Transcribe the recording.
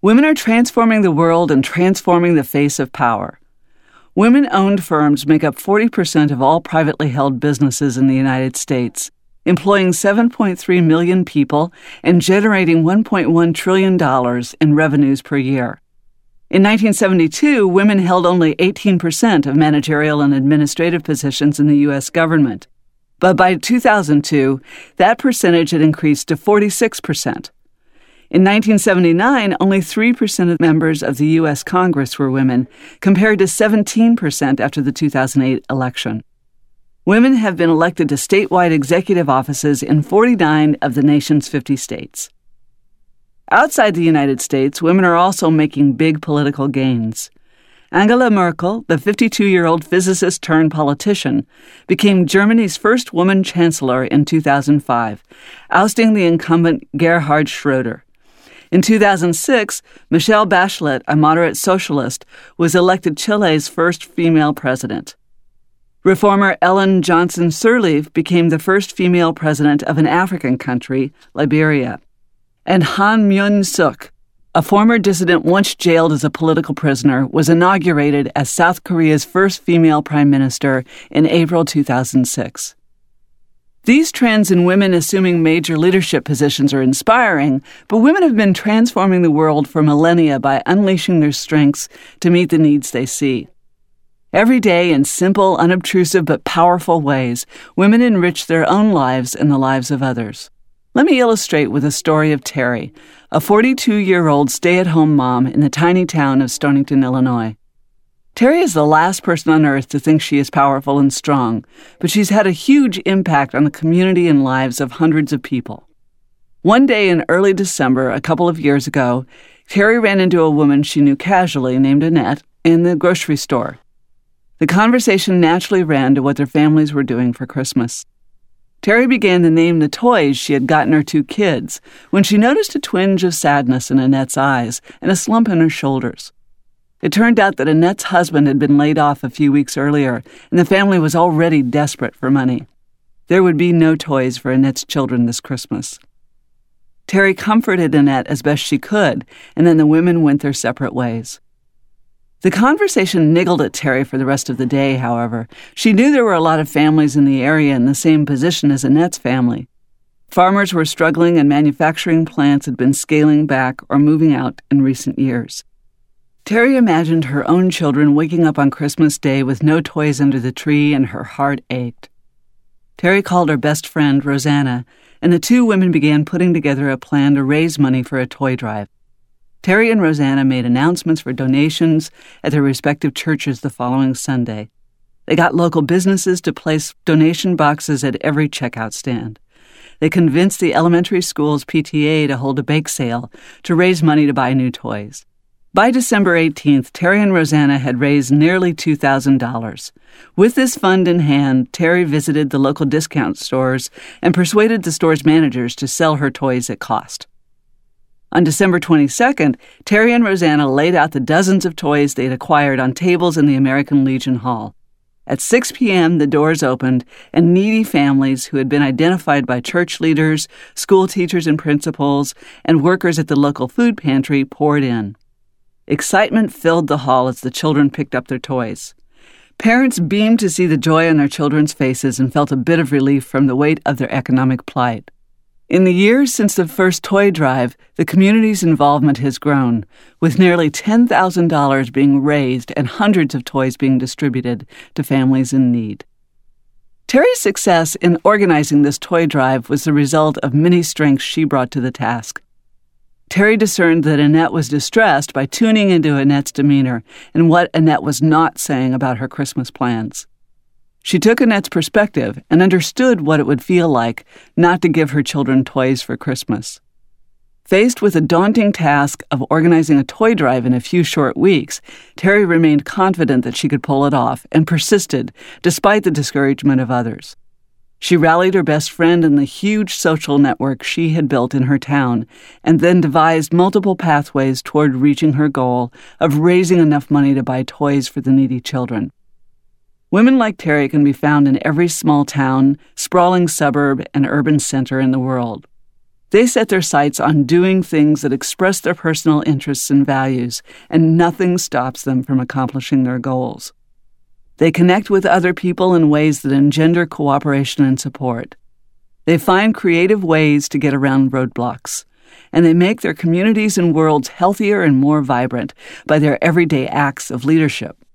Women are transforming the world and transforming the face of power. Women-owned firms make up 40% of all privately held businesses in the United States, employing 7.3 million people and generating $1.1 trillion in revenues per year. In 1972, women held only 18% of managerial and administrative positions in the U.S. government. But by 2002, that percentage had increased to 46%. In 1979, only 3% of members of the U.S. Congress were women, compared to 17% after the 2008 election. Women have been elected to statewide executive offices in 49 of the nation's 50 states. Outside the United States, women are also making big political gains. Angela Merkel, the 52-year-old physicist-turned-politician, became Germany's first woman chancellor in 2005, ousting the incumbent Gerhard Schröder. In 2006, Michelle Bachelet, a moderate socialist, was elected Chile's first female president. Reformer Ellen Johnson Sirleaf became the first female president of an African country, Liberia. And Han Myung-suk, a former dissident once jailed as a political prisoner, was inaugurated as South Korea's first female prime minister in April 2006. These trends in women assuming major leadership positions are inspiring, but women have been transforming the world for millennia by unleashing their strengths to meet the needs they see. Every day, in simple, unobtrusive, but powerful ways, women enrich their own lives and the lives of others. Let me illustrate with a story of Terry, a 42-year-old stay-at-home mom in the tiny town of Stonington, Illinois. Terry is the last person on earth to think she is powerful and strong, but she's had a huge impact on the community and lives of hundreds of people. One day in early December, a couple of years ago, Terry ran into a woman she knew casually named Annette in the grocery store. The conversation naturally ran to what their families were doing for Christmas. Terry began to name the toys she had gotten her two kids when she noticed a twinge of sadness in Annette's eyes and a slump in her shoulders. It turned out that Annette's husband had been laid off a few weeks earlier, and the family was already desperate for money. There would be no toys for Annette's children this Christmas. Terry comforted Annette as best she could, and then the women went their separate ways. The conversation niggled at Terry for the rest of the day, however. She knew there were a lot of families in the area in the same position as Annette's family. Farmers were struggling and manufacturing plants had been scaling back or moving out in recent years. Terry imagined her own children waking up on Christmas Day with no toys under the tree, and her heart ached. Terry called her best friend, Rosanna, and the two women began putting together a plan to raise money for a toy drive. Terry and Rosanna made announcements for donations at their respective churches the following Sunday. They got local businesses to place donation boxes at every checkout stand. They convinced the elementary school's PTA to hold a bake sale to raise money to buy new toys. By December 18th, Terry and Rosanna had raised nearly $2,000. With this fund in hand, Terry visited the local discount stores and persuaded the store's managers to sell her toys at cost. On December 22nd, Terry and Rosanna laid out the dozens of toys they'd acquired on tables in the American Legion Hall. At 6 p.m., the doors opened, and needy families who had been identified by church leaders, school teachers and principals, and workers at the local food pantry poured in. Excitement filled the hall as the children picked up their toys. Parents beamed to see the joy on their children's faces and felt a bit of relief from the weight of their economic plight. In the years since the first toy drive, the community's involvement has grown, with nearly $10,000 being raised and hundreds of toys being distributed to families in need. Terry's success in organizing this toy drive was the result of many strengths she brought to the task. Terry discerned that Annette was distressed by tuning into Annette's demeanor and what Annette was not saying about her Christmas plans. She took Annette's perspective and understood what it would feel like not to give her children toys for Christmas. Faced with the daunting task of organizing a toy drive in a few short weeks, Terry remained confident that she could pull it off and persisted despite the discouragement of others. She rallied her best friend and the huge social network she had built in her town, and then devised multiple pathways toward reaching her goal of raising enough money to buy toys for the needy children. Women like Terry can be found in every small town, sprawling suburb, and urban center in the world. They set their sights on doing things that express their personal interests and values, and nothing stops them from accomplishing their goals. They connect with other people in ways that engender cooperation and support. They find creative ways to get around roadblocks, and they make their communities and worlds healthier and more vibrant by their everyday acts of leadership.